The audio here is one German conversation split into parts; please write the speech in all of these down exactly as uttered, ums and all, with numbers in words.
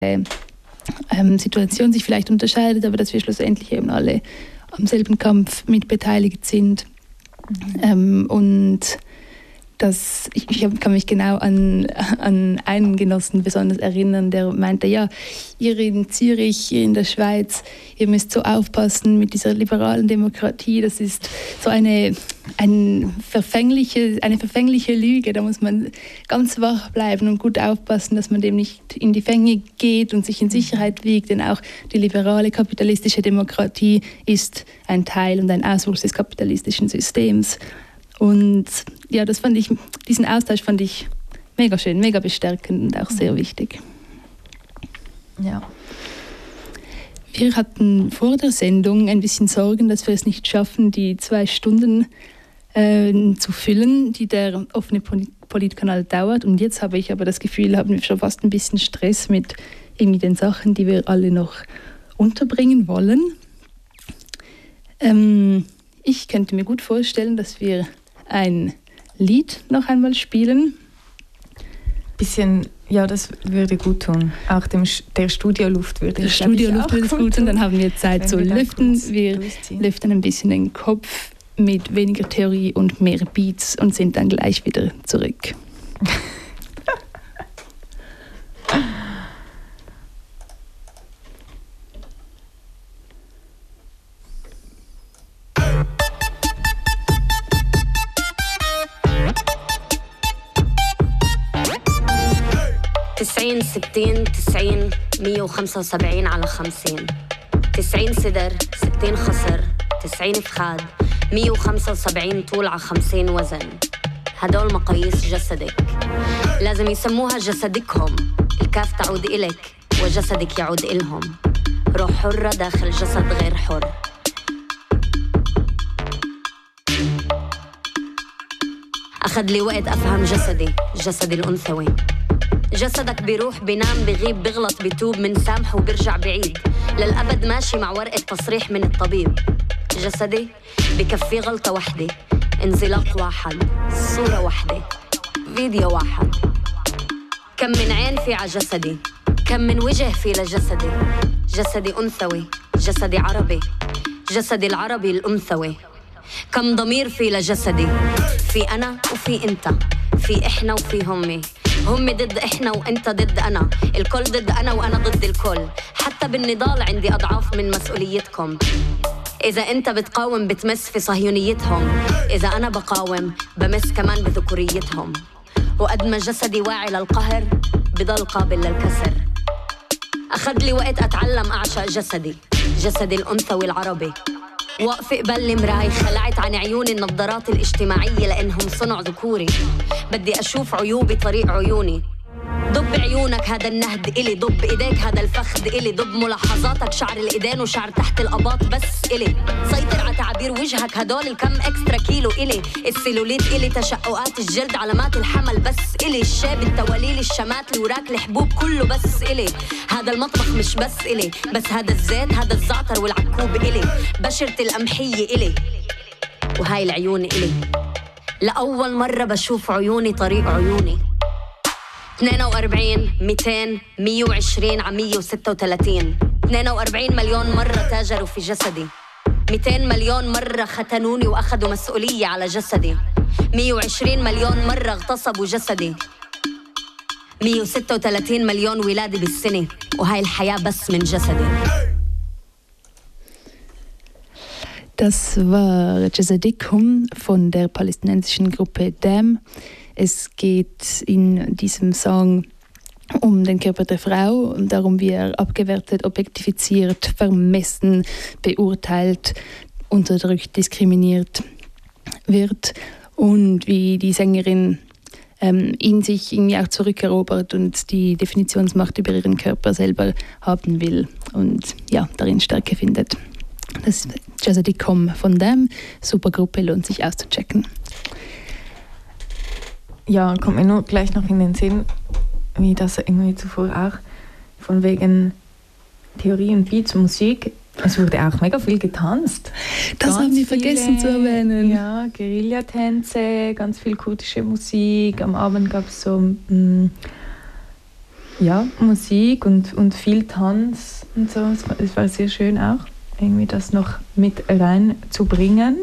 ähm, Situation sich vielleicht unterscheidet, aber dass wir schlussendlich eben alle am selben Kampf mit beteiligt sind. Mhm. Ähm, und das, ich, ich kann mich genau an, an einen Genossen besonders erinnern, der meinte, ja, ihr in Zürich, ihr in der Schweiz, ihr müsst so aufpassen mit dieser liberalen Demokratie, das ist so eine, ein verfängliche, eine verfängliche Lüge, da muss man ganz wach bleiben und gut aufpassen, dass man dem nicht in die Fänge geht und sich in Sicherheit wiegt, denn auch die liberale kapitalistische Demokratie ist ein Teil und ein Auswuchs des kapitalistischen Systems. Und ja, das fand ich, diesen Austausch fand ich mega schön, mega bestärkend und auch sehr wichtig. Ja. Wir hatten vor der Sendung ein bisschen Sorgen, dass wir es nicht schaffen, die zwei Stunden äh, zu füllen, die der offene Politkanal dauert. Und jetzt habe ich aber das Gefühl, haben wir schon fast ein bisschen Stress mit irgendwie den Sachen, die wir alle noch unterbringen wollen. Ähm, ich könnte mir gut vorstellen, dass wir ein Lied noch einmal spielen. Bisschen, ja, das würde gut tun. Auch dem, der Studioluft würde Der Studioluft würde es gut tun. Dann haben wir Zeit zu lüften. Wir lüften ein bisschen den Kopf mit weniger Theorie und mehr Beats und sind dann gleich wieder zurück. تسعين ستين تسعين مية وخمسة وسبعين على خمسين تسعين صدر ستين خصر تسعين فخاد مية وخمسة وسبعين طول على خمسين وزن هدول مقاييس جسدك لازم يسموها جسدكهم الكاف تعود إلك وجسدك يعود إلهم روح حرة داخل جسد غير حر أخذ لي وقت أفهم جسدي جسدي الأنثوي جسدك بيروح بينام بغيب بغلط بيتوب من سامح وبرجع بعيد للأبد ماشي مع ورقة تصريح من الطبيب جسدي بكفي غلطة وحدة انزلاق واحد صورة واحدة فيديو واحد كم من عين في ع جسدي كم من وجه في لجسدي جسدي أنثوي جسدي عربي جسدي العربي الأنثوي كم ضمير في لجسدي في أنا وفي أنت في إحنا وفي همي هم ضد إحنا وأنت ضد أنا الكل ضد أنا وأنا ضد الكل حتى بالنضال عندي أضعاف من مسؤوليتكم إذا أنت بتقاوم بتمس في صهيونيتهم إذا أنا بقاوم بمس كمان بذكوريتهم وقد ما جسدي واعي للقهر بضل قابل للكسر أخذ لي وقت أتعلم أعشق جسدي جسدي الأنثوي العربي وقف قبل مراي خلعت عن عيوني النظارات الاجتماعية لأنهم صنع ذكوري بدي أشوف عيوبي طريق عيوني ضب عيونك هذا النهد إلي ضب إيديك هذا الفخذ إلي ضب ملاحظاتك شعر الإيدين وشعر تحت الأباط بس إلي سيطر على تعابير وجهك هدول الكم إكسترا كيلو إلي السيلوليت إلي تشققات الجلد علامات الحمل بس إلي الشاب التواليل الشمات الوراك الحبوب كله بس إلي هذا المطبخ مش بس إلي بس هذا الزيت هذا الزعتر والعكوب إلي بشرة القمحية إلي وهاي العيون إلي لأول مرة بشوف عيوني طريق عيوني اثنين وأربعين مئتين مية وعشرين على مية وستة وثلاثين اثنين وأربعين مليون مرة تاجروا في جسدي مئتين مليون مرة ختنوني وأخذوا مسؤولية على جسدي مية وعشرين مليون مرة اغتصبوا جسدي مية وستة وثلاثين مليون ولادة بالسنة وهاي الحياة بس من جسدي. Das war Jasadikum von der palästinensischen Gruppe D A M. Es geht in diesem Song um den Körper der Frau und darum, wie er abgewertet, objektifiziert, vermessen, beurteilt, unterdrückt, diskriminiert wird und wie die Sängerin ähm, ihn sich irgendwie auch zurückerobert und die Definitionsmacht über ihren Körper selber haben will und ja, darin Stärke findet. Das ist Jasadikum von D A M, super Gruppe, lohnt sich auszuchecken. Ja, kommt mir nur gleich noch in den Sinn, wie das irgendwie zuvor auch, von wegen Theorie und Beats und Musik. Es wurde auch mega viel getanzt. Das ganz haben wir vergessen viele, zu erwähnen. Ja, Guerillatänze, ganz viel kurdische Musik. Am Abend gab es so mh, ja, Musik und, und viel Tanz und so. Es war, es war sehr schön auch, irgendwie das noch mit reinzubringen.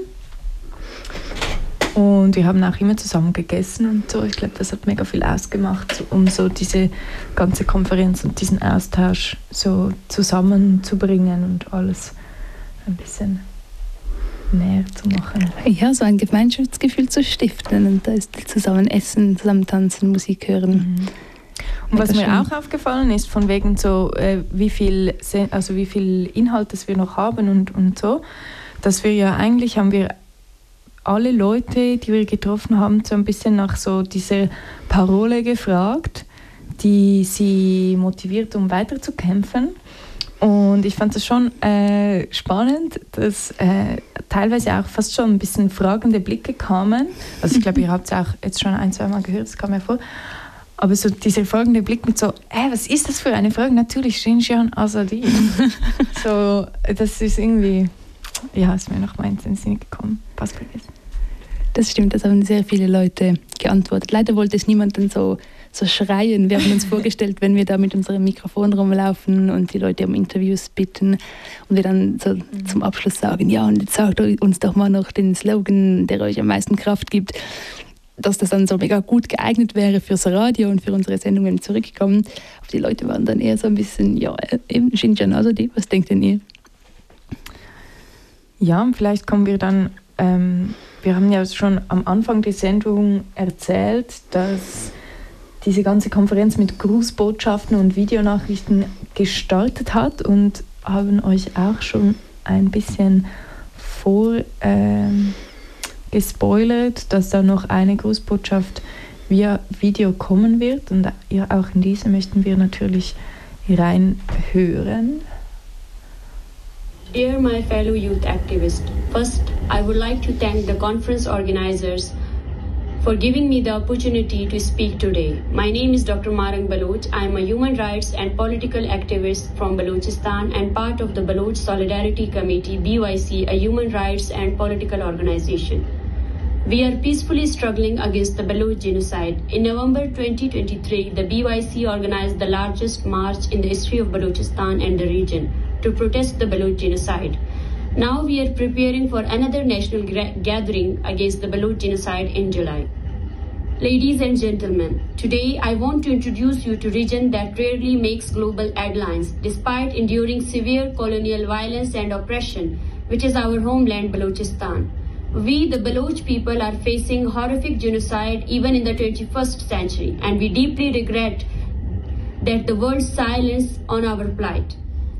Und wir haben auch immer zusammen gegessen und so. Ich glaube, das hat mega viel ausgemacht, um so diese ganze Konferenz und diesen Austausch so zusammenzubringen und alles ein bisschen näher zu machen. Ja, so ein Gemeinschaftsgefühl zu stiften und da ist zusammen essen, zusammen tanzen, Musik hören. Mhm. Und was mir auch aufgefallen ist, von wegen so, äh, wie viel, also wie viel Inhalt das wir noch haben und, und so, dass wir ja eigentlich haben wir alle Leute, die wir getroffen haben, so ein bisschen nach so dieser Parole gefragt, die sie motiviert, um weiterzukämpfen. Und ich fand das schon äh, spannend, dass äh, teilweise auch fast schon ein bisschen fragende Blicke kamen. Also ich glaube, ihr habt es auch jetzt schon ein, zwei Mal gehört, das kam mir vor. Aber so dieser fragende Blick mit so, hey, was ist das für eine Frage? Natürlich, Xinjiang Azadi. So, das ist irgendwie, ja, ist mir noch mal in den Sinn gekommen. Passt vergessen. Das stimmt, das haben sehr viele Leute geantwortet. Leider wollte es niemand dann so, so schreien. Wir haben uns vorgestellt, wenn wir da mit unserem Mikrofon rumlaufen und die Leute um Interviews bitten und wir dann so mhm. zum Abschluss sagen, ja, und jetzt sagt uns doch mal noch den Slogan, der euch am meisten Kraft gibt, dass das dann so mega gut geeignet wäre fürs Radio und für unsere Sendungen zurückgekommen. Aber die Leute waren dann eher so ein bisschen, ja, eben Xinjiang Azadi, was denkt denn ihr? Ja, und vielleicht kommen wir dann... Ähm Wir haben ja schon am Anfang der Sendung erzählt, dass diese ganze Konferenz mit Grußbotschaften und Videonachrichten gestartet hat und haben euch auch schon ein bisschen vor ähm, gespoilert, dass da noch eine Grußbotschaft via Video kommen wird und auch in diese möchten wir natürlich reinhören. Dear my fellow youth activists, first I would like to thank the conference organizers for giving me the opportunity to speak today. My name is Doctor Marang Baloch. I am a human rights and political activist from Balochistan and part of the Baloch Solidarity Committee, B Y C, a human rights and political organization. We are peacefully struggling against the Baloch genocide. In November twenty twenty-three, the B Y C organized the largest march in the history of Balochistan and the region to protest the Baloch genocide. Now we are preparing for another national gra- gathering against the Baloch genocide in July. Ladies and gentlemen, today I want to introduce you to a region that rarely makes global headlines, despite enduring severe colonial violence and oppression, which is our homeland, Balochistan. We, the Baloch people, are facing horrific genocide even in the twenty-first century, and we deeply regret that the world's silence on our plight.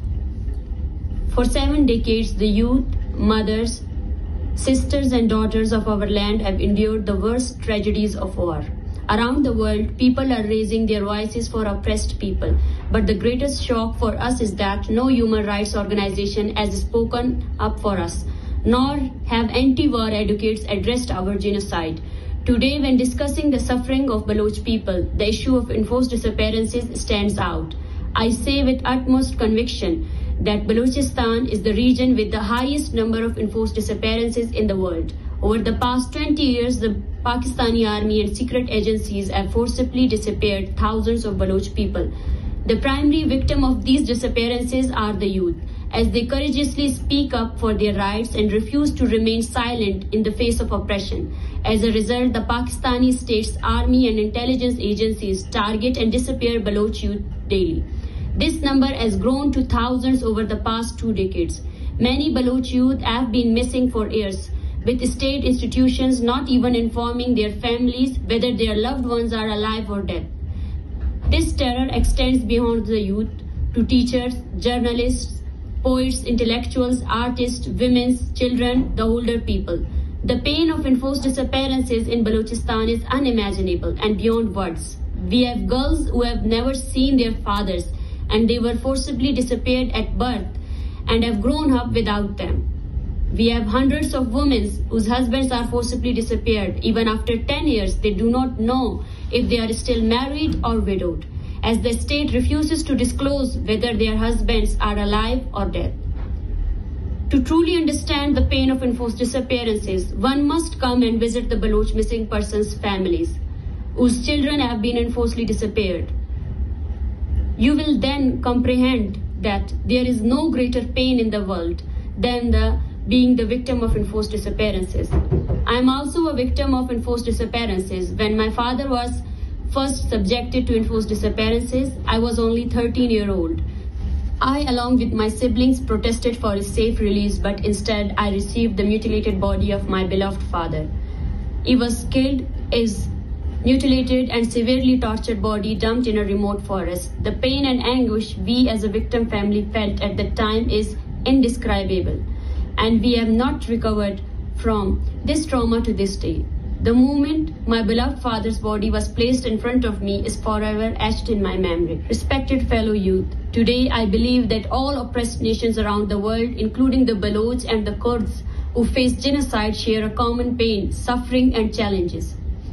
For seven decades, the youth, mothers, sisters and daughters of our land have endured the worst tragedies of war. Around the world, people are raising their voices for oppressed people. But the greatest shock for us is that no human rights organization has spoken up for us, nor have anti-war advocates addressed our genocide. Today, when discussing the suffering of Baloch people, the issue of enforced disappearances stands out. I say with utmost conviction that Balochistan is the region with the highest number of enforced disappearances in the world. Over the past twenty years, the Pakistani army and secret agencies have forcibly disappeared thousands of Baloch people. The primary victim of these disappearances are the youth, as they courageously speak up for their rights and refuse to remain silent in the face of oppression. As a result, the Pakistani state's army and intelligence agencies target and disappear Baloch youth daily. This number has grown to thousands over the past two decades. Many Baloch youth have been missing for years, with state institutions not even informing their families whether their loved ones are alive or dead. This terror extends beyond the youth to teachers, journalists, poets, intellectuals, artists, women, children, the older people. The pain of enforced disappearances in Balochistan is unimaginable and beyond words. We have girls who have never seen their fathers, and they were forcibly disappeared at birth and have grown up without them. We have hundreds of women whose husbands are forcibly disappeared. Even after ten years, they do not know if they are still married or widowed, as the state refuses to disclose whether their husbands are alive or dead. To truly understand the pain of enforced disappearances, one must come and visit the Baloch missing persons' families, whose children have been enforcedly disappeared. You will then comprehend that there is no greater pain in the world than the being the victim of enforced disappearances. I am also a victim of enforced disappearances. When my father was first subjected to enforced disappearances, I was only thirteen years old. I, along with my siblings, protested for his safe release, but instead I received the mutilated body of my beloved father. He was killed, his mutilated and severely tortured body dumped in a remote forest. The pain and anguish we as a victim family felt at the time is indescribable, and we have not recovered from this trauma to this day. The moment my beloved father's body was placed in front of me is forever etched in my memory. Respected fellow youth, today I believe that all oppressed nations around the world, including the Baloch and the Kurds who face genocide, share a common pain, suffering and challenges.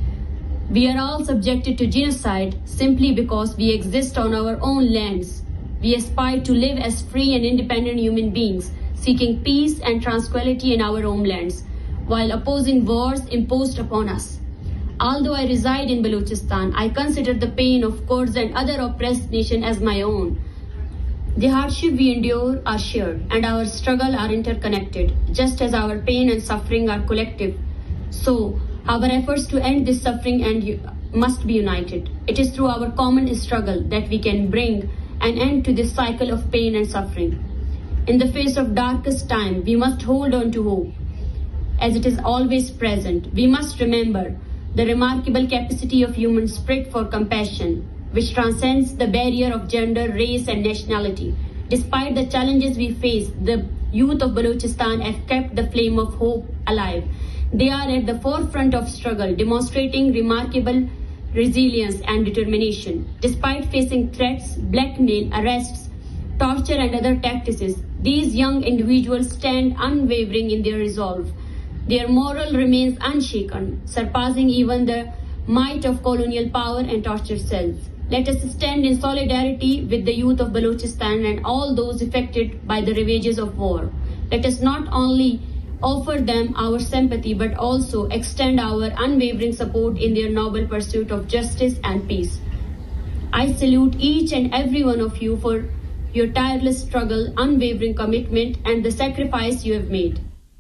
We are all subjected to genocide simply because we exist on our own lands. We aspire to live as free and independent human beings, seeking peace and tranquility in our homelands, while opposing wars imposed upon us. Although I reside in Balochistan, I consider the pain of Kurds and other oppressed nations as my own. The hardship we endure are shared, and our struggle are interconnected. Just as our pain and suffering are collective, so our efforts to end this suffering and must be united. It is through our common struggle that we can bring an end to this cycle of pain and suffering. In the face of darkest time, we must hold on to hope, as it is always present. We must remember the remarkable capacity of human spirit for compassion, which transcends the barrier of gender, race, and nationality. Despite the challenges we face, the youth of Balochistan have kept the flame of hope alive. They are at the forefront of struggle, demonstrating remarkable resilience and determination. Despite facing threats, blackmail, arrests, torture, and other tactics, these young individuals stand unwavering in their resolve. Their moral remains unshaken, surpassing even the might of colonial power and torture cells. Let us stand in solidarity with the youth of Balochistan and all those affected by the ravages of war. Let us not only offer them our sympathy, but also extend our unwavering support in their noble pursuit of justice and peace. I salute each and every one of you for your tireless struggle, unwavering commitment and the sacrifice you have made.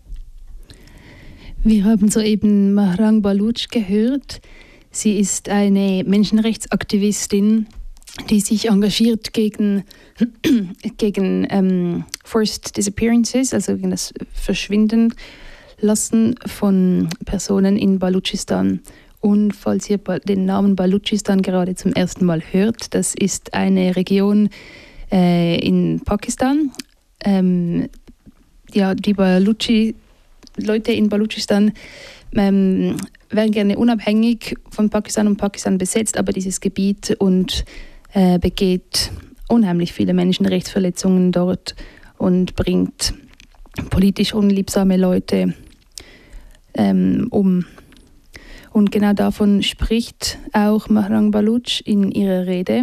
Wir haben soeben Mahrang Baloch gehört. Sie ist eine Menschenrechtsaktivistin, die sich engagiert gegen, gegen ähm, Forced Disappearances, also gegen das Verschwinden lassen von Personen in Balochistan. Und falls ihr den Namen Balochistan gerade zum ersten Mal hört, das ist eine Region äh, in Pakistan. Ähm, ja, die Baluchi, Leute in Balochistan ähm, werden gerne unabhängig von Pakistan und Pakistan besetzt, aber dieses Gebiet und äh, begeht unheimlich viele Menschenrechtsverletzungen dort und bringt politisch unliebsame Leute ähm, um. Und genau davon spricht auch Mahrang Baloch in ihrer Rede.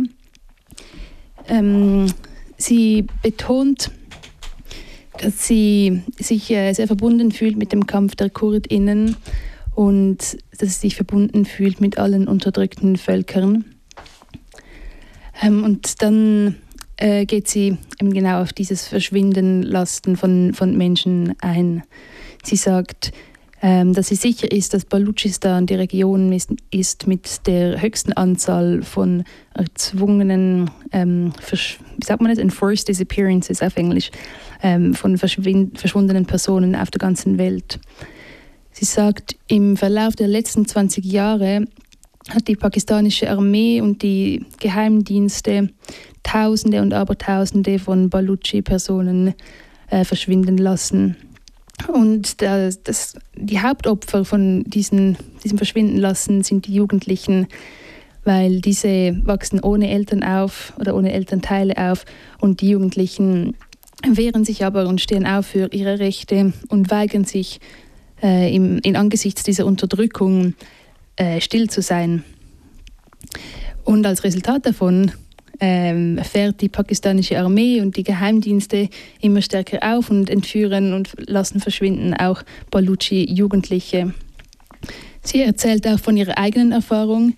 Ähm, sie betont, dass sie sich äh, sehr verbunden fühlt mit dem Kampf der KurdInnen und dass sie sich verbunden fühlt mit allen unterdrückten Völkern. Ähm, und dann äh, geht sie eben genau auf dieses Verschwinden lassen von, von Menschen ein. Sie sagt, ähm, dass sie sicher ist, dass Balochistan die Region ist, ist mit der höchsten Anzahl von erzwungenen, ähm, wie sagt man das, enforced disappearances auf Englisch, ähm, von verschwundenen Personen auf der ganzen Welt. Sie sagt, im Verlauf der letzten zwanzig Jahre hat die pakistanische Armee und die Geheimdienste Tausende und Abertausende von Baluchi-Personen äh, verschwinden lassen. Und das, das, die Hauptopfer von diesen, diesem Verschwindenlassen sind die Jugendlichen, weil diese wachsen ohne Eltern auf oder ohne Elternteile auf und die Jugendlichen wehren sich aber und stehen auf für ihre Rechte und weigern sich, äh, im, in angesichts dieser Unterdrückung äh, still zu sein. Und als Resultat davon ähm, fährt die pakistanische Armee und die Geheimdienste immer stärker auf und entführen und lassen verschwinden auch Baluchi-Jugendliche. Sie erzählt auch von ihrer eigenen Erfahrung,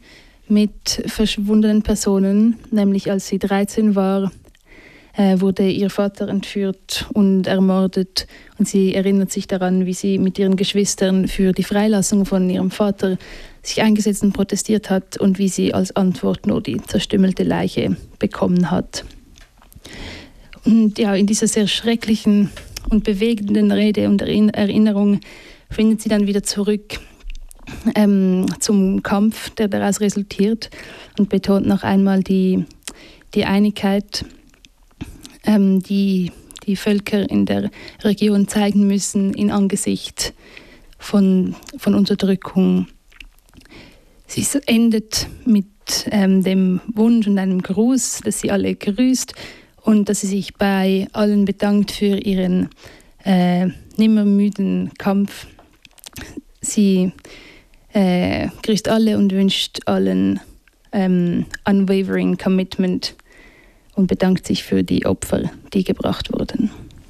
mit verschwundenen Personen, nämlich als sie dreizehn war, äh, wurde ihr Vater entführt und ermordet und sie erinnert sich daran, wie sie mit ihren Geschwistern für die Freilassung von ihrem Vater sich eingesetzt und protestiert hat und wie sie als Antwort nur die zerstümmelte Leiche bekommen hat. Und ja, in dieser sehr schrecklichen und bewegenden Rede und Erinnerung findet sie dann wieder zurück ähm, zum Kampf, der daraus resultiert, und betont noch einmal die, die Einigkeit, ähm, die die Völker in der Region zeigen müssen in Angesicht von, von Unterdrückung. Sie endet mit ähm, dem Wunsch und einem Gruß, dass sie alle grüßt und dass sie sich bei allen bedankt für ihren äh, nimmermüden Kampf. Sie äh, grüßt alle und wünscht allen ähm, unwavering commitment und bedankt sich für die Opfer, die gebracht wurden.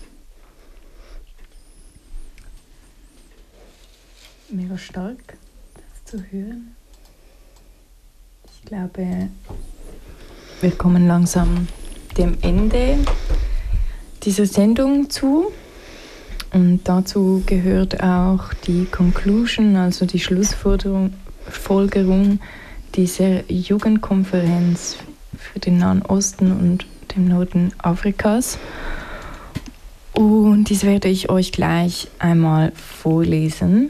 Mega stark, das zu hören. Ich glaube, wir kommen langsam dem Ende dieser Sendung zu. Und dazu gehört auch die Conclusion, also die Schlussfolgerung dieser Jugendkonferenz für den Nahen Osten und den Norden Afrikas. Und dies werde ich euch gleich einmal vorlesen.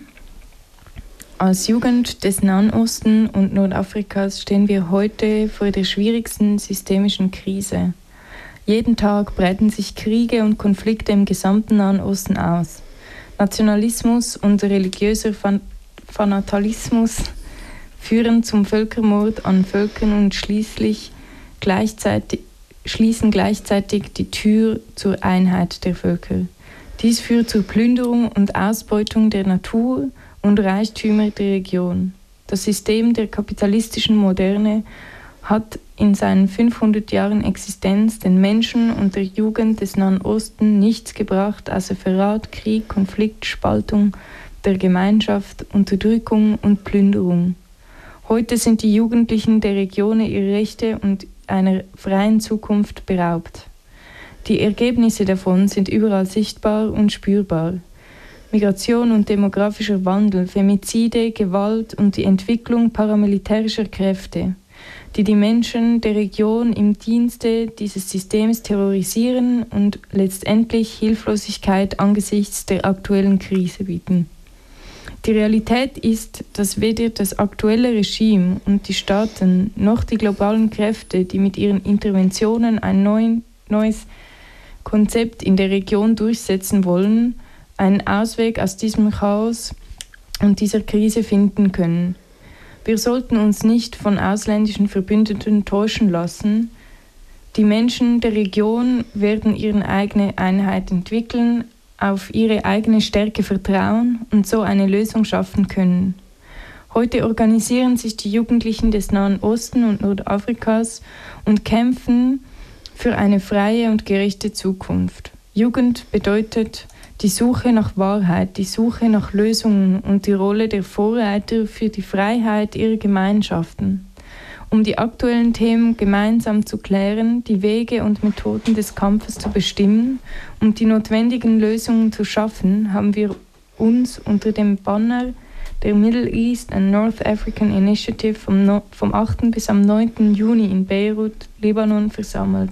Als Jugend des Nahen Osten und Nordafrikas stehen wir heute vor der schwierigsten systemischen Krise. Jeden Tag breiten sich Kriege und Konflikte im gesamten Nahen Osten aus. Nationalismus und religiöser Fan- Fanatalismus führen zum Völkermord an Völkern und schließlich gleichzeitig, schließen gleichzeitig die Tür zur Einheit der Völker. Dies führt zur Plünderung und Ausbeutung der Natur und Reichtümer der Region. Das System der kapitalistischen Moderne hat in seinen fünfhundert Jahren Existenz den Menschen und der Jugend des Nahen Osten nichts gebracht, außer Verrat, Krieg, Konflikt, Spaltung der Gemeinschaft, Unterdrückung und Plünderung. Heute sind die Jugendlichen der Region ihrer Rechte und einer freien Zukunft beraubt. Die Ergebnisse davon sind überall sichtbar und spürbar. Migration und demografischer Wandel, Femizide, Gewalt und die Entwicklung paramilitärischer Kräfte, die die Menschen der Region im Dienste dieses Systems terrorisieren und letztendlich Hilflosigkeit angesichts der aktuellen Krise bieten. Die Realität ist, dass weder das aktuelle Regime und die Staaten noch die globalen Kräfte, die mit ihren Interventionen ein neuen, neues Konzept in der Region durchsetzen wollen, einen Ausweg aus diesem Chaos und dieser Krise finden können. Wir sollten uns nicht von ausländischen Verbündeten täuschen lassen. Die Menschen der Region werden ihre eigene Einheit entwickeln, auf ihre eigene Stärke vertrauen und so eine Lösung schaffen können. Heute organisieren sich die Jugendlichen des Nahen Osten und Nordafrikas und kämpfen für eine freie und gerechte Zukunft. Jugend bedeutet die Suche nach Wahrheit, die Suche nach Lösungen und die Rolle der Vorreiter für die Freiheit ihrer Gemeinschaften. Um die aktuellen Themen gemeinsam zu klären, die Wege und Methoden des Kampfes zu bestimmen und die notwendigen Lösungen zu schaffen, haben wir uns unter dem Banner der Middle East and North African Initiative vom, no- vom achten bis am neunten Juni in Beirut, Libanon, versammelt.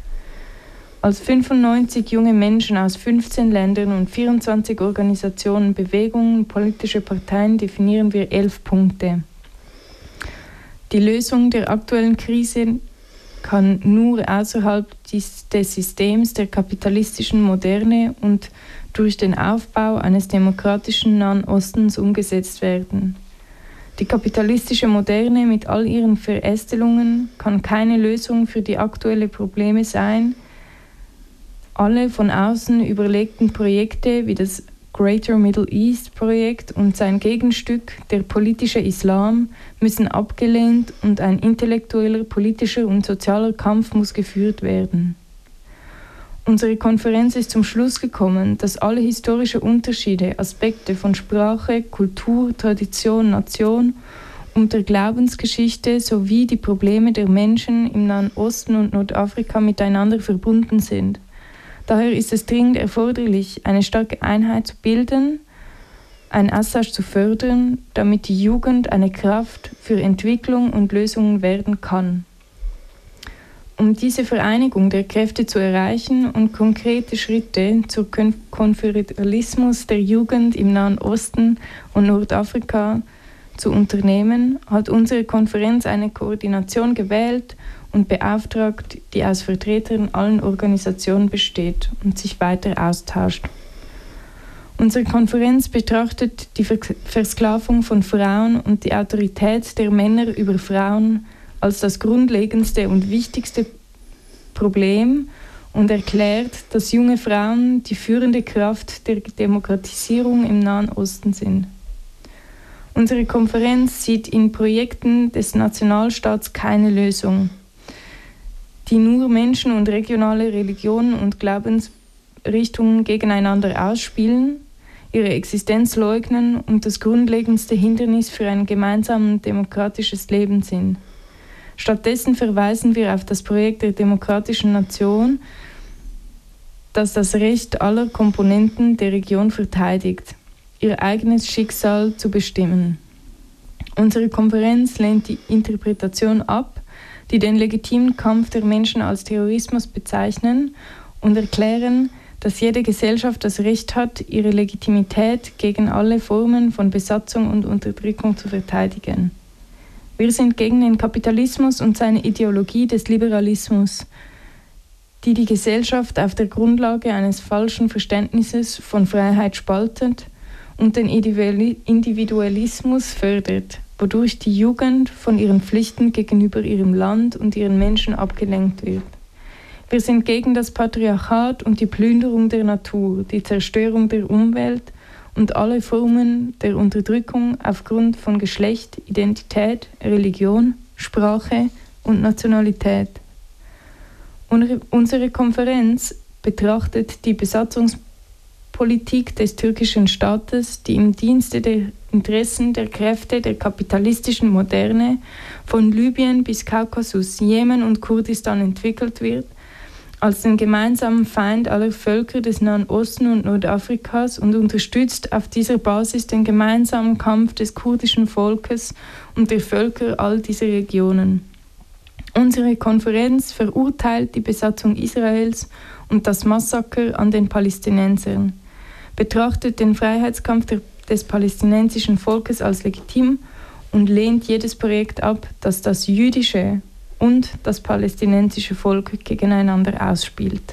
Als fünfundneunzig junge Menschen aus fünfzehn Ländern und vierundzwanzig Organisationen, Bewegungen und politische Parteien definieren wir elf Punkte. Die Lösung der aktuellen Krise kann nur außerhalb des, des Systems der kapitalistischen Moderne und durch den Aufbau eines demokratischen Nahen Ostens umgesetzt werden. Die kapitalistische Moderne mit all ihren Verästelungen kann keine Lösung für die aktuellen Probleme sein. Alle von außen überlegten Projekte wie das Greater Middle East Projekt und sein Gegenstück, der politische Islam, müssen abgelehnt und ein intellektueller, politischer und sozialer Kampf muss geführt werden. Unsere Konferenz ist zum Schluss gekommen, dass alle historischen Unterschiede, Aspekte von Sprache, Kultur, Tradition, Nation und der Glaubensgeschichte sowie die Probleme der Menschen im Nahen Osten und Nordafrika miteinander verbunden sind. Daher ist es dringend erforderlich, eine starke Einheit zu bilden, einen Austausch zu fördern, damit die Jugend eine Kraft für Entwicklung und Lösungen werden kann. Um diese Vereinigung der Kräfte zu erreichen und konkrete Schritte zur Konföderalismus der Jugend im Nahen Osten und Nordafrika zu unternehmen, hat unsere Konferenz eine Koordination gewählt und beauftragt, die aus Vertretern allen Organisationen besteht und sich weiter austauscht. Unsere Konferenz betrachtet die Versklavung von Frauen und die Autorität der Männer über Frauen als das grundlegendste und wichtigste Problem und erklärt, dass junge Frauen die führende Kraft der Demokratisierung im Nahen Osten sind. Unsere Konferenz sieht in Projekten des Nationalstaats keine Lösung, die nur Menschen und regionale Religionen und Glaubensrichtungen gegeneinander ausspielen, ihre Existenz leugnen und das grundlegendste Hindernis für ein gemeinsames demokratisches Leben sind. Stattdessen verweisen wir auf das Projekt der demokratischen Nation, das das Recht aller Komponenten der Region verteidigt, ihr eigenes Schicksal zu bestimmen. Unsere Konferenz lehnt die Interpretation ab, die den legitimen Kampf der Menschen als Terrorismus bezeichnen und erklären, dass jede Gesellschaft das Recht hat, ihre Legitimität gegen alle Formen von Besatzung und Unterdrückung zu verteidigen. Wir sind gegen den Kapitalismus und seine Ideologie des Liberalismus, die die Gesellschaft auf der Grundlage eines falschen Verständnisses von Freiheit spaltet und den Individualismus fördert, wodurch die Jugend von ihren Pflichten gegenüber ihrem Land und ihren Menschen abgelenkt wird. Wir sind gegen das Patriarchat und die Plünderung der Natur, die Zerstörung der Umwelt und alle Formen der Unterdrückung aufgrund von Geschlecht, Identität, Religion, Sprache und Nationalität. Unsere Konferenz betrachtet die Besatzungspolitik des türkischen Staates, die im Dienste der Interessen der Kräfte der kapitalistischen Moderne von Libyen bis Kaukasus, Jemen und Kurdistan entwickelt wird, als den gemeinsamen Feind aller Völker des Nahen Osten und Nordafrikas und unterstützt auf dieser Basis den gemeinsamen Kampf des kurdischen Volkes und der Völker all dieser Regionen. Unsere Konferenz verurteilt die Besatzung Israels und das Massaker an den Palästinensern, betrachtet den Freiheitskampf der, des palästinensischen Volkes als legitim und lehnt jedes Projekt ab, das das jüdische und das palästinensische Volk gegeneinander ausspielt.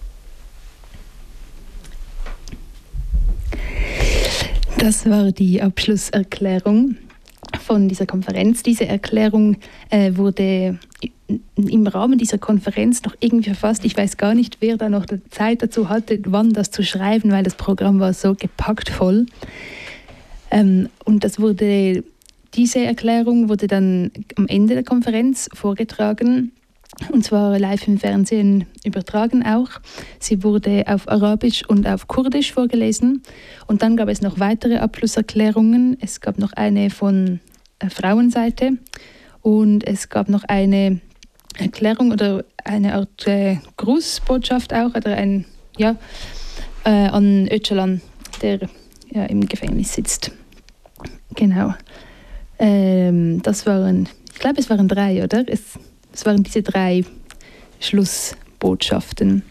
Das war die Abschlusserklärung von dieser Konferenz. Diese Erklärung äh, wurde im Rahmen dieser Konferenz noch irgendwie verfasst. Ich weiß gar nicht, wer da noch Zeit dazu hatte, wann das zu schreiben, weil das Programm war so gepackt voll. Ähm, und das wurde... Diese Erklärung wurde dann am Ende der Konferenz vorgetragen, und zwar live im Fernsehen übertragen auch. Sie wurde auf Arabisch und auf Kurdisch vorgelesen. Und dann gab es noch weitere Abschlusserklärungen. Es gab noch eine von der Frauenseite und es gab noch eine Erklärung oder eine Art äh, Grußbotschaft auch, oder ein, ja, äh, an Öcalan, der ja, im Gefängnis sitzt. Genau. Ähm, das waren, ich glaube, es waren drei, oder? Es, es waren diese drei Schlussbotschaften.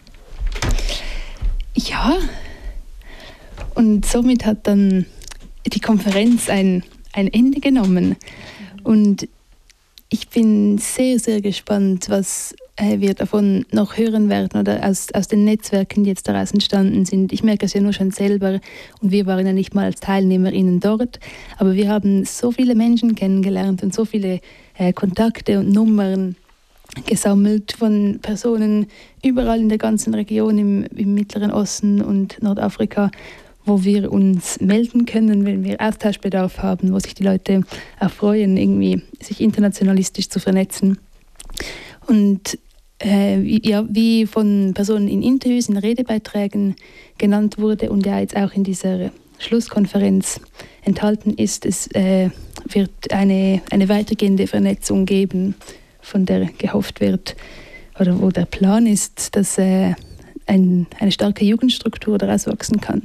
Ja, und somit hat dann die Konferenz ein, ein Ende genommen. Und ich bin sehr, sehr gespannt, was äh, wir davon noch hören werden oder aus, aus den Netzwerken, die jetzt daraus entstanden sind. Ich merke es ja nur schon selber und wir waren ja nicht mal als TeilnehmerInnen dort, aber wir haben so viele Menschen kennengelernt und so viele äh, Kontakte und Nummern gesammelt von Personen überall in der ganzen Region im, im Mittleren Osten und Nordafrika, wo wir uns melden können, wenn wir Austauschbedarf haben, wo sich die Leute auch freuen, irgendwie sich internationalistisch zu vernetzen. Und äh, ja, wie von Personen in Interviews, in Redebeiträgen genannt wurde und ja jetzt auch in dieser Schlusskonferenz enthalten ist, es äh, wird eine, eine weitergehende Vernetzung geben, von der gehofft wird oder wo der Plan ist, dass äh, ein, eine starke Jugendstruktur daraus wachsen kann.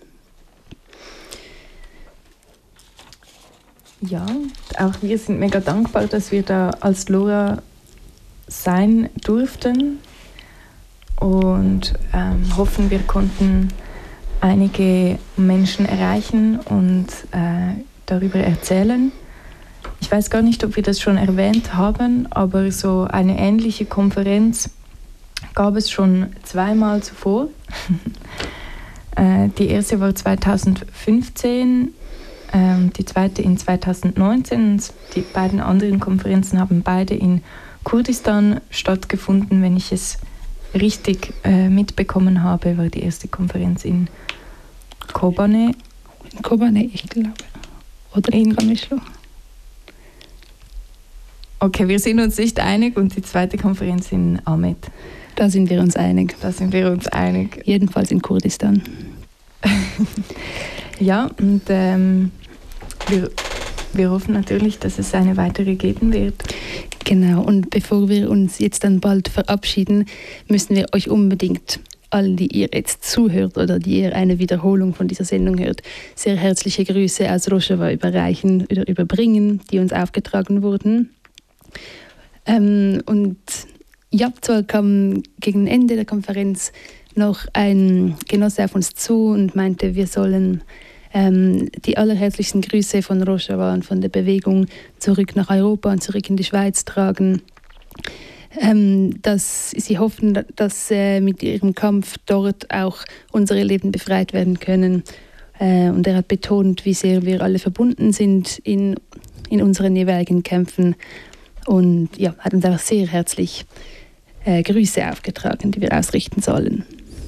Ja, auch wir sind mega dankbar, dass wir da als Lora sein durften und ähm, hoffen, wir konnten einige Menschen erreichen und äh, darüber erzählen. Ich weiß gar nicht, ob wir das schon erwähnt haben, aber so eine ähnliche Konferenz gab es schon zweimal zuvor. äh, die erste war zweitausendfünfzehn, äh, die zweite in zweitausendneunzehn. Und die beiden anderen Konferenzen haben beide in Kurdistan stattgefunden. Wenn ich es richtig äh, mitbekommen habe, war die erste Konferenz in Kobane. In Kobane, ich glaube. Oder in Kamischlo. Okay, wir sind uns nicht einig und die zweite Konferenz in Amed. Da sind wir uns einig. Da sind wir uns einig. Jedenfalls in Kurdistan. Ja, und ähm, wir, wir hoffen natürlich, dass es eine weitere geben wird. Genau, und bevor wir uns jetzt dann bald verabschieden, müssen wir euch unbedingt allen, die ihr jetzt zuhört oder die ihr eine Wiederholung von dieser Sendung hört, sehr herzliche Grüße aus Rojava überreichen oder überbringen, die uns aufgetragen wurden. Ähm, und ja, zwar kam gegen Ende der Konferenz noch ein Genosse auf uns zu und meinte, wir sollen ähm, die allerherzlichsten Grüße von Rojava und von der Bewegung zurück nach Europa und zurück in die Schweiz tragen. Ähm, dass sie hoffen, dass äh, mit ihrem Kampf dort auch unsere Leben befreit werden können. Äh, und er hat betont, wie sehr wir alle verbunden sind in, in unseren jeweiligen Kämpfen. Und ja, hat uns auch sehr herzlich äh, Grüße aufgetragen, die wir ausrichten sollen.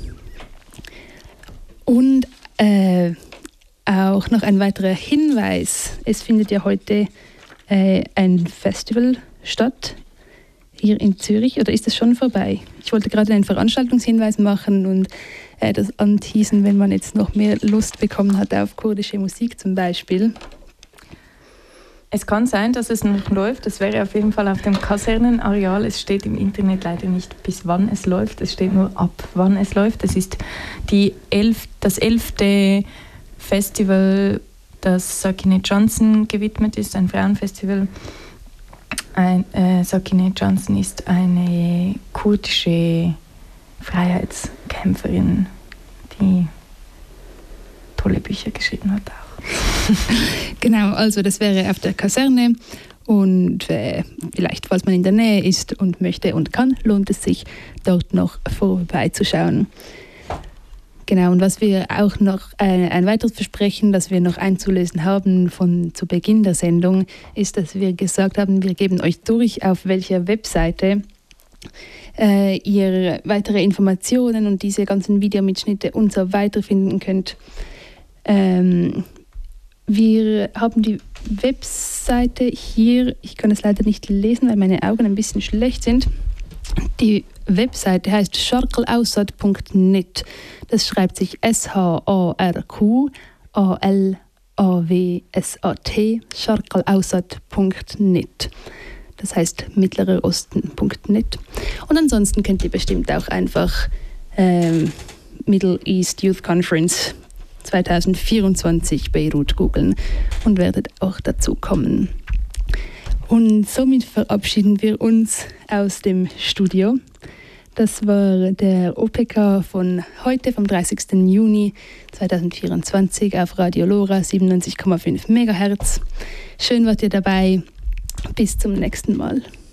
Und äh, auch noch ein weiterer Hinweis. Es findet ja heute äh, ein Festival statt, hier in Zürich. Oder ist es schon vorbei? Ich wollte gerade einen Veranstaltungshinweis machen und äh, das anteasen, wenn man jetzt noch mehr Lust bekommen hat auf kurdische Musik zum Beispiel. Es kann sein, dass es noch läuft. Es wäre auf jeden Fall auf dem Kasernenareal. Es steht im Internet leider nicht, bis wann es läuft. Es steht nur ab, wann es läuft. Es ist die elf, das elfte Festival, das Sakine Johnson gewidmet ist, ein Frauenfestival. Ein, äh, Sakine Johnson ist eine kurdische Freiheitskämpferin, die tolle Bücher geschrieben hat auch. Genau, also das wäre auf der Kaserne und äh, vielleicht, falls man in der Nähe ist und möchte und kann, lohnt es sich, dort noch vorbeizuschauen. Genau, und was wir auch noch, äh, ein weiteres Versprechen, das wir noch einzulösen haben von zu Beginn der Sendung, ist, dass wir gesagt haben, wir geben euch durch, auf welcher Webseite äh, ihr weitere Informationen und diese ganzen Videomitschnitte und so weiter finden könnt. Ähm, Wir haben die Webseite hier, ich kann es leider nicht lesen, weil meine Augen ein bisschen schlecht sind. Die Webseite heißt sharq al awsat punkt net. Das schreibt sich S H A R Q A L A W S A T, sharq al awsat punkt net. Das heißt mittlererosten punkt net. Und ansonsten könnt ihr bestimmt auch einfach ähm, Middle East Youth Conference zwanzig vierundzwanzig Beirut googeln und werdet auch dazu kommen. Und somit verabschieden wir uns aus dem Studio. Das war der O P K von heute, vom dreißigsten Juni zweitausendvierundzwanzig auf Radio Lora siebenundneunzig Komma fünf Megahertz. Schön wart ihr dabei. Bis zum nächsten Mal.